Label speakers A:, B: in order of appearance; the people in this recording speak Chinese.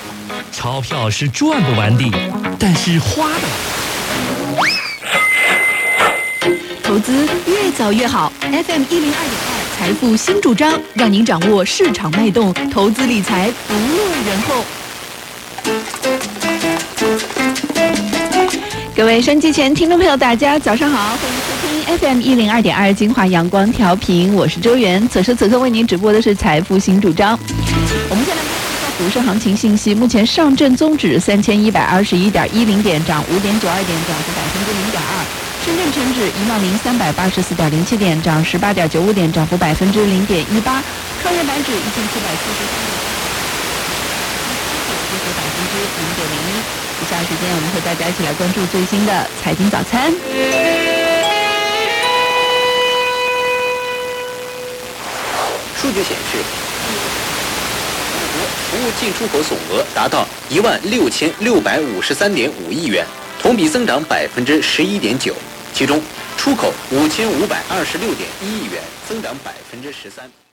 A: 钞票是赚不完的，但是花的。
B: 投资越早越好。FM 102.2财富新主张，让您掌握市场脉动，投资理财不落人后。各位收音机前听众朋友，大家早上好，欢迎收听 FM 102.2金华阳光调频，我是周媛。此时此刻为您直播的是财富新主张。我们先来看一下股市行情信息。目前上证综指3121.10点，涨5.92点，涨幅0.2%。深圳成指10384.07点，涨18.95点，涨幅0.18%。创业板指1773点，跌幅0.01%。以下时间，我们和大家一起来关注最新的财经早餐。
C: 数据显示，服务进出口总额达到16653.5亿元，同比增长11.9%。其中，出口5526.1亿元，增长13%。